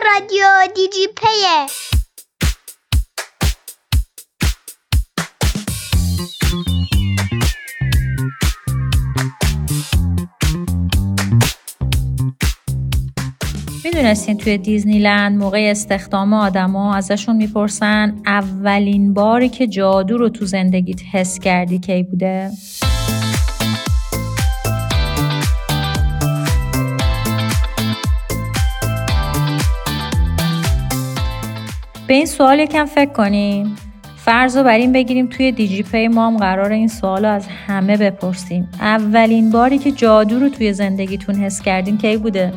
رادیو دیجی پیه. میدونستین توی دیزنیلند موقع استخدام آدما ازشون میپرسن اولین باری که جادو رو تو زندگیت حس کردی کی بوده؟ به این سوال یکم فکر کنیم. فرض رو بر این بگیریم توی دیجی پی ما هم قراره این سوال رو از همه بپرسیم. اولین باری که جادو رو توی زندگیتون حس کردین کی بوده؟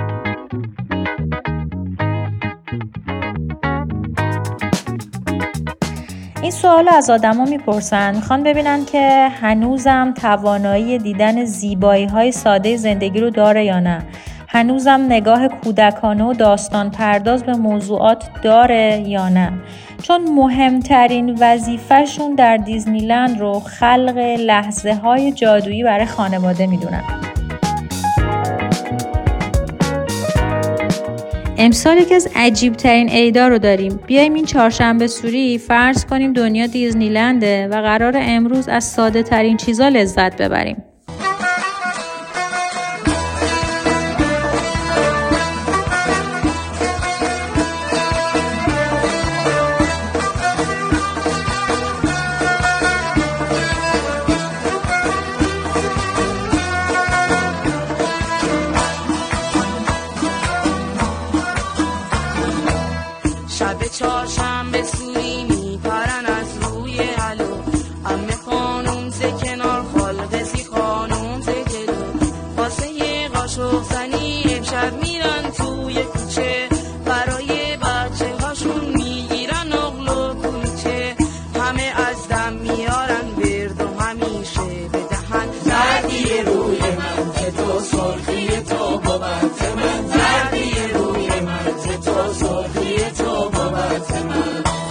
این سوالو از آدما میپرسن، میخوان ببینن که هنوزم توانایی دیدن زیبایی‌های ساده زندگی رو داره یا نه. هنوزم نگاه کودکانه و داستان پرداز به موضوعات داره یا نه. چون مهمترین وظیفه‌شون در دیزنیلند رو خلق لحظه‌های جادویی برای خانواده میدونن. امسال یکی از عجیب‌ترین عیدا رو داریم. بیایم این چهارشنبه سوری فرض کنیم دنیا دیزنیلنده و قراره امروز از ساده ترین چیزا لذت ببریم. چهارشنبه سوری میپرن از روی علو، عمه خانوم ز کنار خالقسی خانوم ز جلو، واسه یه قاشق زنی امشب میرن توی کوچه، برای بچه هاشون میگیرن نقل و کلوچه، همه از دم میارن ورد و همیشه بدهن زردی روی من که تو سرخی تو بابت من، زردی روی من که تو سرخی تو بابت من.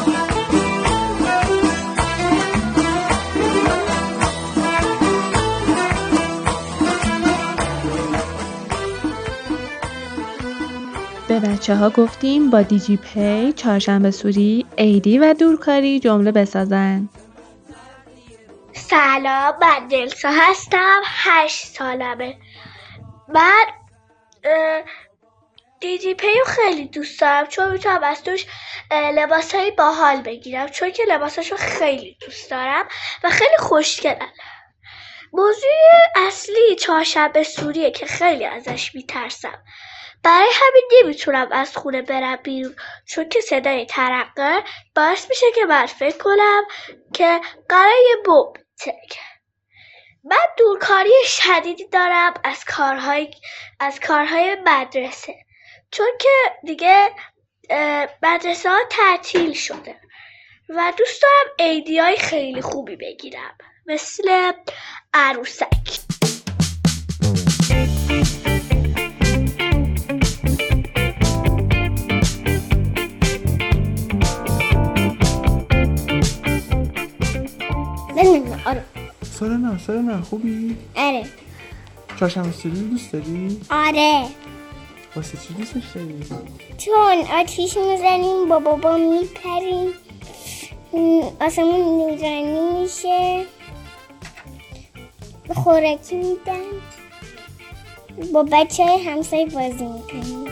به بچه ها گفتیم با دیجی پی چهارشنبه سوری عیدی و دورکاری جمله بسازن. سلام، من دلسا هستم، 8 سالمه. من دیجی پیو خیلی دوست دارم چون میتونم از توش لباسای باحال بگیرم، چون که لباساشو خیلی دوست دارم و خیلی خوشگلن. موضوع اصلی چهارشنبه سوریه که خیلی ازش میترسم، برای همین نمیتونم از خونه برم بیرون، چون که صدای ترقه باعث میشه که من فکر کنم که قراره یه بمب بترکه. من دورکاری شدیدی دارم از کارهای مدرسه، چون که دیگه مدرسه ها تعطیل شده و دوست دارم عیدیای خیلی خوبی بگیرم، مثل عروسک. آره. سارنا خوبی؟ آره. چهارشنبه سوری دوست داری؟ آره. واسه چی دوستش داری؟ چون آتیش میزنیم، با بابا میپریم، آسمون نورانی میشه، خوراکی میدن، با بچه های همسایه بازی میکنیم.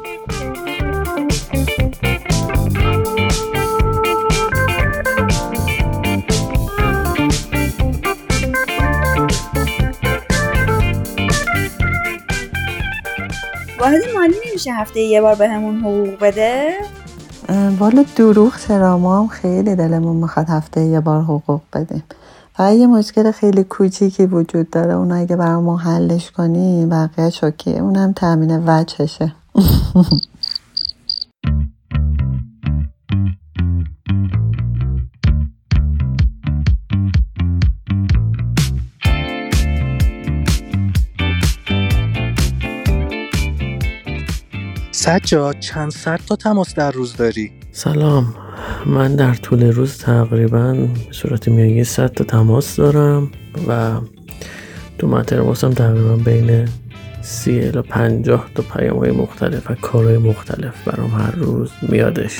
واحد مالی نمیشه هفته یه بار بهمون حقوق بده؟ والا دروغ چرا، ما هم خیلی دلمون میخواد هفته یه بار حقوق بدیم. فقط یه مشکل خیلی کوچیکی وجود داره، اون اگه برامون حلش کنی بقیه شوکیه، اونم تامین وجهشه. سجاد چند صد تا تماس در روز داری؟ سلام، من در طول روز تقریباً به صورت میانگین 100 تا تماس دارم و تو ترماسم تقریباً بین 30 الی 50 تا پیام‌های مختلف و کارهای مختلف برام هر روز میادش.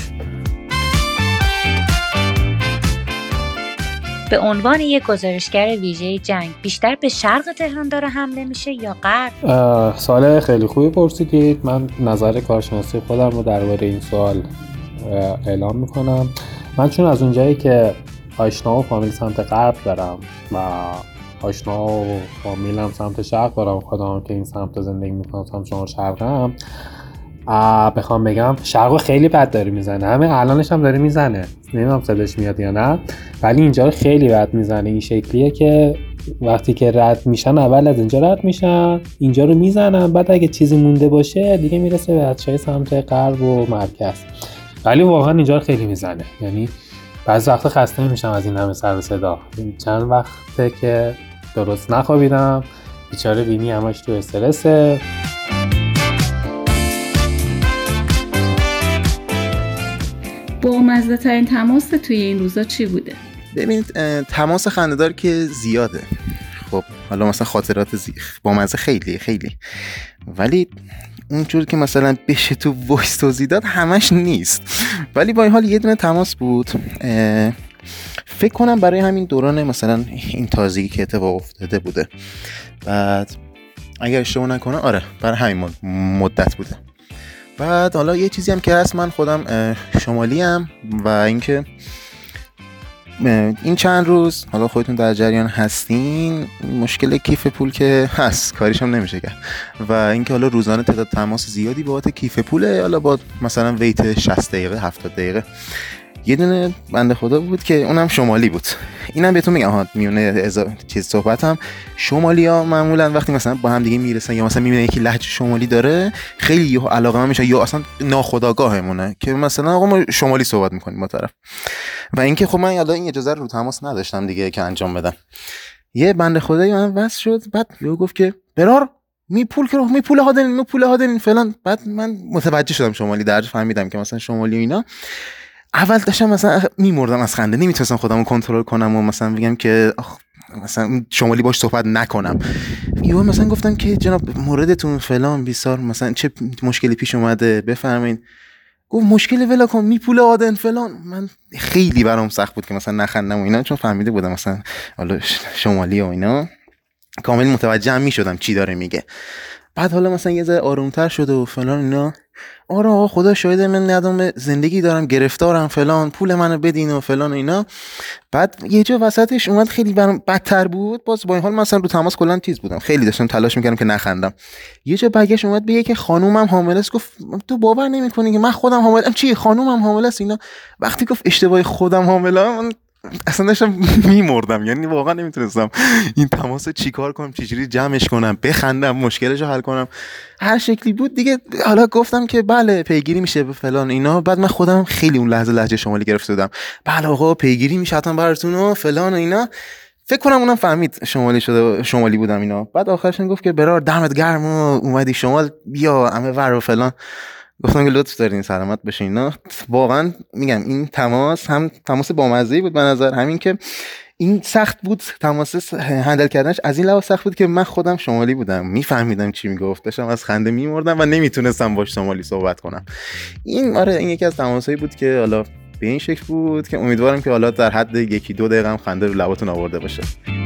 به عنوان یک گزارشگر ویژه جنگ بیشتر به شرق تهران داره حمله میشه یا غرب؟ سوال خیلی خوبی پرسیدید. من نظر کارشناسی خودم رو درباره این سوال اعلام میکنم. من چون از اونجایی که آشنا و فامیل سمت غرب دارم و آشنا و فامیلم سمت شرق دارم، خودم که این سمت زندگی میکنم، سمت شما شرقم، بخوام بگم شرق خیلی بد داره میزنه. همه الانش هم داره میزنه، نمیدونم صداش میاد یا نه، ولی اینجا رو خیلی بد میزنه. این شکلیه که وقتی که رد میشن اول از اینجا رد میشن، اینجا رو میزنن، بعد اگه چیزی مونده باشه دیگه میرسه به بچهای سمت غرب و مرکز. ولی واقعا اینجا رو خیلی میزنه، یعنی بعضی وقتا خسته میشم از این همه سر و صدا. چند وقته که درست نخوابیدم، بیچاره بینی همش تو استرسه. بامزه ترین تماس توی این روزا چی بوده؟ ببینید، تماس خنده‌دار که زیاده. خب حالا مثلا خاطرات بامزه خیلی خیلی، ولی اونجور که مثلا بشه تو وایس توضیح داد همش نیست. ولی با این حال یه دونه تماس بود، فکر کنم برای همین دوران مثلا این تازگی که اتفاق افتاده بوده. بعد اگر اشتباه نکنم آره برای همین مدت بوده. بعد حالا یه چیزی هم که هست، من خودم شمالی ام و اینکه این چند روز حالا خودتون در جریان هستین، مشکل کیف پول که هست، کاریش هم نمیشه کرد. و اینکه حالا روزانه تعداد تماس زیادی بابت کیف پوله، حالا با مثلا ویت 60 دقیقه 70 دقیقه. یه دونه بنده خدا بود که اونم شمالی بود. اینم بهتون میگم میونه چیز صحبتم، شمالیا معمولا وقتی مثلا با هم دیگه میرسن یا مثلا میبینن یکی لهجه شمالی داره، خیلی علاقه‌مند میشه یا اصلا ناخودآگاهمونه که مثلا آقا ما شمالی صحبت میکنیم با طرف. و اینکه خب من یالا این اجازه رو تماس نداشتم دیگه که انجام بدم. یه بنده خدایی من وصل شد، بعد یهو گفت که برار می پول هادن فلان. بعد من متوجه شدم شمالی، درجه فهمیدم که مثلا شمالی و اینا. اول داشتم مثلا میمردم از خنده، نمیتونستم خودم رو کنترل کنم و مثلا بگم که مثلا شمالی باش صحبت نکنم. یهو مثلا گفتم که جناب موردتون فلان بیسار، مثلا چه مشکلی پیش اومده بفرمایید. گفت مشکل ولا کن میپول آدن فلان. من خیلی برام سخت بود که مثلا نخندم و اینا، چون فهمیده بودم مثلا حالا شمالی و اینا، کامل متوجه هم میشدم چی داره میگه. بعد حالا مثلا یه ذره آرومتر شده و فلان اینا. آره آقا خدا شاهده من ندام زندگی دارم، گرفتارم فلان، پول منو بدین و فلان اینا. بعد یه جا وسطش اومد خیلی برام بدتر بود. باز با این حال مثلا رو تماس کلا چیز بودم، خیلی داشتم تلاش میکردم که نخندم. یه جا برگشت اومد بگه که خانومم حامله است. گفت تو باور نمیکنی که من خودم حامله ام؟ چی خانومم حامله است اینا؟ وقتی گفت اشتباهی خودم حامله ام، من اصلا داشتم میمردم، یعنی واقعا نمیتونستم این تماس چیکار کنم، چجوری جمعش کنم، بخندم، مشکلشو حل کنم، هر شکلی بود دیگه. حالا گفتم که بله پیگیری میشه به فلان اینا. بعد من خودم خیلی اون لحظه لهجه شمالی گرفته بودم، بله آقا پیگیری میشه حتما براتون و فلان و اینا. فکر کنم اونم فهمید شمالی شده، شمالی بودم اینا. بعد آخرش گفت که برار دمت گرم و اومدی شمال، بیا همه ور و فلان. گفتم که لطف دارین سلامت بشین. نه واقعا میگم این تماس هم تماس بامزه‌ای بود به نظر، همین که این سخت بود تماس هندل کردنش. از این لحاظ سخت بود که من خودم شمالی بودم، میفهمیدم چی میگفت، داشتم از خنده میمردم و نمیتونستم باش شمالی صحبت کنم. این آره این یکی از تماسایی بود که حالا به این شکل بود که امیدوارم که حالا در حد 1-2 دقیقه هم خنده رو لباتون آورده باشه.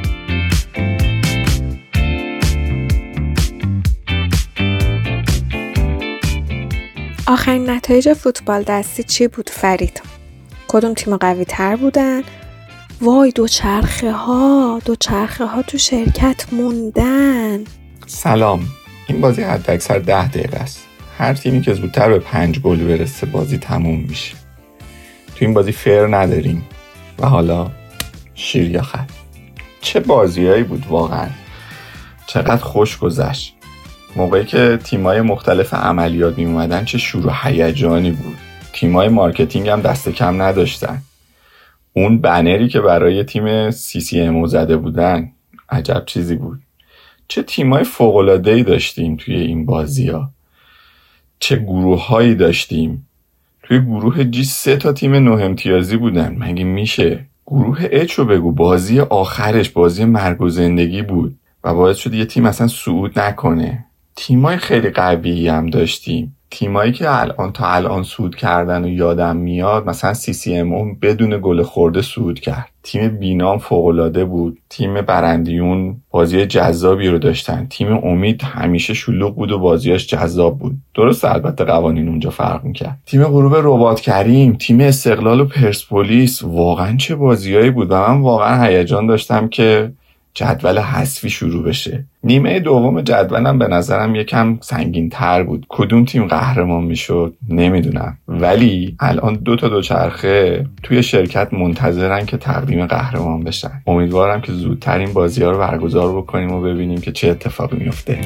آخرین نتایج فوتبال دستی چی بود فرید؟ کدوم تیم قوی تر بودن؟ وای دوچرخه ها تو شرکت موندن. سلام، این بازی حد اکثر 10 دقیقه است. هر تیمی که زودتر به 5 گل برسه بازی تموم میشه. تو این بازی فیر نداریم و حالا شیر یا خط. چه بازیایی بود واقعا، چقدر خوش گذشت. موقعی که تیمای مختلف عملیات می اومدن چه شور و هیجانی بود. تیمای مارکتینگ هم دست کم نداشتن. اون بنری که برای تیم CCM زده بودن عجب چیزی بود. چه تیمای فوق‌العاده‌ای داشتیم توی این بازی‌ها. چه گروه‌هایی داشتیم. توی گروه G 3 تا تیم 9 امتیازی بودن. مگه میشه؟ گروه H رو بگو، بازی آخرش بازی مرگ و زندگی بود و باعث شد یه تیم اصلا صعود نکنه. تیمای خیلی قوی هم داشتیم. تیمایی که تا الان صعود کردن و یادم میاد، مثلا CCM بدون گل خورده صعود کرد. تیم بینام فوق‌العاده بود. تیم برندیون بازی جذابی رو داشتن. تیم امید همیشه شلوغ بود و بازیاش جذاب بود. درست البته قوانین اونجا فرق می‌کرد. تیم غروب رباط کریم، تیم استقلال و پرسپولیس، واقعا چه بازیایی بود و من واقعا هیجان داشتم که جدول حذفی شروع بشه. نیمه دوم جدولم به نظرم یکم سنگین تر بود. کدوم تیم قهرمان میشد نمیدونم، ولی الان 2 تا دوچرخه توی شرکت منتظرن که تقدیم قهرمان بشن. امیدوارم که زودتر این بازی‌ها رو برگزار بکنیم و ببینیم که چه اتفاقی میفته.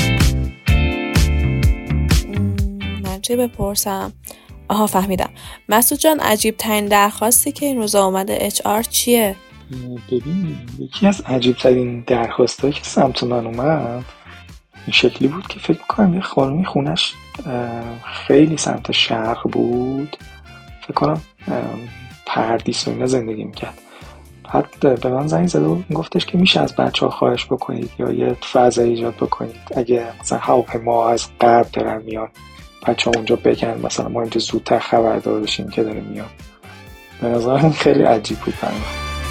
من چه بپرسم؟ آها فهمیدم. مسعود جان، عجیب ترین درخواستی که این روزا اومده HR چیه؟ ببین، یکی از عجیب‌ترین درخواستایی که سمت من اومد این شکلی بود که فکر می‌کنم یه خانمی خونش خیلی سمت شرق بود، فکر کنم پردیس و اینا زندگی می‌کرد. بعد به من زنگ زد و گفتش که میشه از بچه‌ها خواهش بکنید یا یه فضا ایجاد بکنید اگه مثلا هواپیما از غرب دارن میان، بچه‌ها اونجا بگن مثلا ما اینجا زودتر خبردار بشیم که داره میاد. به نظرم خیلی عجیب بود برام.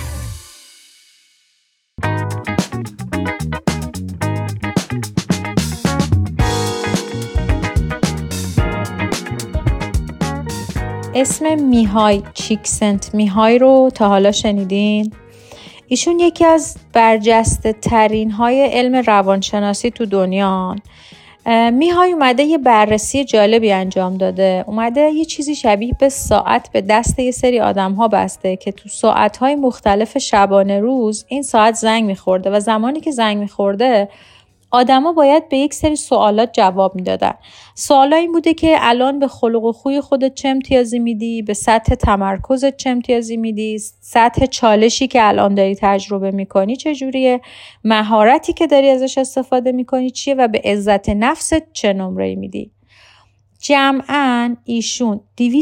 اسم میهای چیکسنت میهای رو تا حالا شنیدین؟ ایشون یکی از برجسته ترین های علم روانشناسی تو دنیان. میهای اومده یه بررسی جالبی انجام داده. اومده یه چیزی شبیه به ساعت به دست یه سری آدم ها بسته که تو ساعتهای مختلف شبانه روز این ساعت زنگ میخورده و زمانی که زنگ میخورده آدما باید به یک سری سوالات جواب میدادن. سوالا این بوده که الان به خلق و خوی خودت چه امتیازی میدی، به سطح تمرکزت چه امتیازی میدی، سطح چالشی که الان داری تجربه میکنی چجوریه، مهارتی که داری ازش استفاده میکنی چیه و به عزت نفست چه نمره‌ای میدی. جمعاً ایشون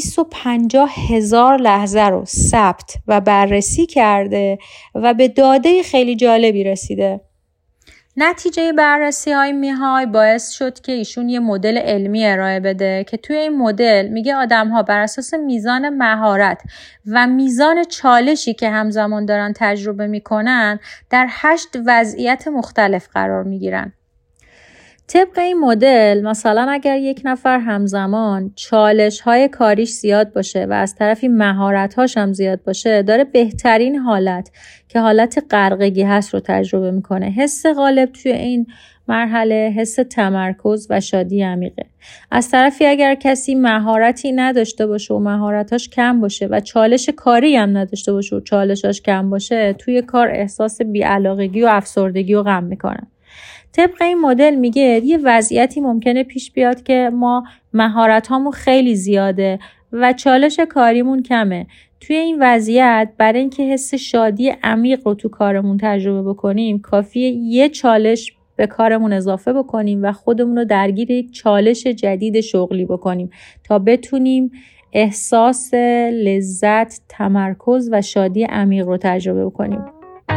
250,000 لحظه رو ثبت و بررسی کرده و به داده خیلی جالبی رسیده. نتیجه بررسی های میهای باعث شد که ایشون یه مدل علمی ارائه بده که توی این مدل میگه آدم ها بر اساس میزان مهارت و میزان چالشی که همزمان دارن تجربه میکنن در 8 وضعیت مختلف قرار میگیرن. طبق این مدل مثلا اگر یک نفر همزمان چالش‌های کاریش زیاد باشه و از طرفی مهارت‌هاش هم زیاد باشه، داره بهترین حالت که حالت غرقگی هست رو تجربه میکنه. حس غالب توی این مرحله حس تمرکز و شادی عمیقه. از طرفی اگر کسی مهارتی نداشته باشه و مهارتاش کم باشه و چالش کاری هم نداشته باشه و چالشاش کم باشه، توی کار احساس بی‌علاقگی و افسردگی و غم میکنه. طبق این مدل میگه یه وضعیتی ممکنه پیش بیاد که ما مهارت‌هامون خیلی زیاده و چالش کاریمون کمه. توی این وضعیت برای اینکه حس شادی عمیق رو تو کارمون تجربه بکنیم، کافیه یه چالش به کارمون اضافه بکنیم و خودمون رو درگیر یک چالش جدید شغلی بکنیم تا بتونیم احساس لذت، تمرکز و شادی عمیق رو تجربه بکنیم.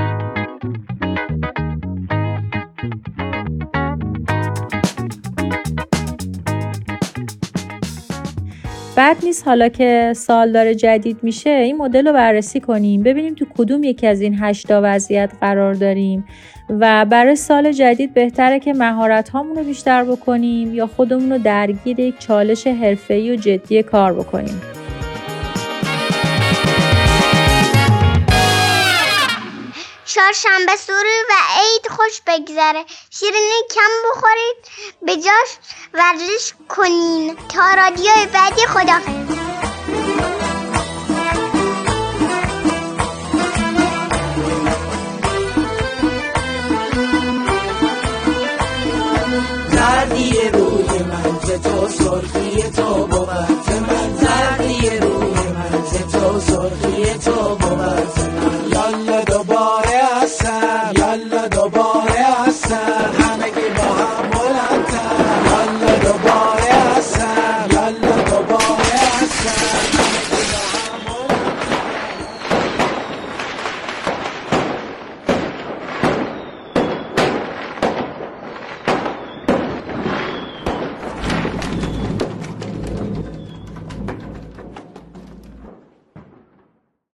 بعد نیست حالا که سال داره جدید میشه این مدل رو بررسی کنیم، ببینیم تو کدوم یکی از این 8 وضعیت قرار داریم و برای سال جدید بهتره که مهارت هامون رو بیشتر بکنیم یا خودمون رو درگیر یک چالش حرفه‌ای و جدی کار بکنیم. چهارشنبه سوری و عید خوش بگذره. شیرینی کم بخورید، به جاش ورزش کنین. تا رادیوی بعدی خداحافظ. زردی روی من ز تو، سرخی